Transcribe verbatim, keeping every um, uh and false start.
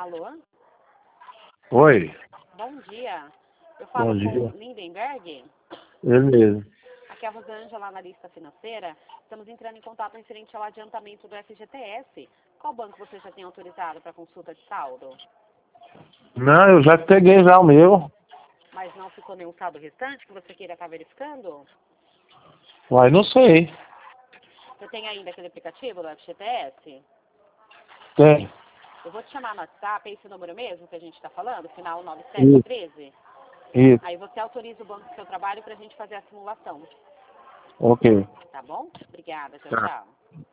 Alô? Oi. Bom dia. Eu falo Bom dia. com Lindenberg. Ele mesmo. Aqui é a Rosângela, analista financeira. Estamos entrando em contato referente ao adiantamento do F G T S. Qual banco você já tem autorizado para consulta de saldo? Não, eu já peguei já o meu. Mas não ficou nenhum saldo restante que você queira estar verificando? Uai, não sei. Você tem ainda aquele aplicativo do F G T S? Tem. Eu vou te chamar no WhatsApp, é esse número mesmo que a gente está falando, final nove sete um três? Isso. Aí você autoriza o banco do seu trabalho para a gente fazer a simulação. Ok. Tá bom? Obrigada. Tchau, Tá. tchau.